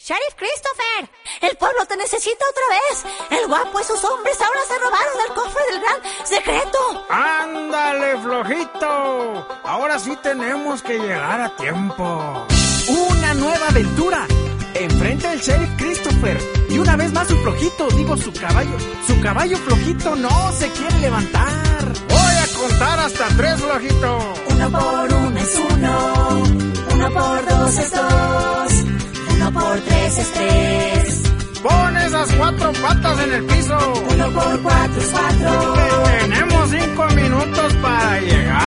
Sheriff Christopher, el pueblo te necesita otra vez. El guapo y sus hombres ahora se robaron el cofre del gran secreto. ¡Ándale, flojito! Ahora sí tenemos que llegar a tiempo. ¡Una nueva aventura! Enfrenta al Sheriff Christopher. Y una vez más su flojito, su caballo flojito no se quiere levantar. Voy a contar hasta 3, flojito. 1 por 1 es 1, 1 por 2 es 2, 1 por 3 es 3. Pon esas 4 patas en el piso. 1 por 4 es 4. Tenemos 5 minutos para llegar.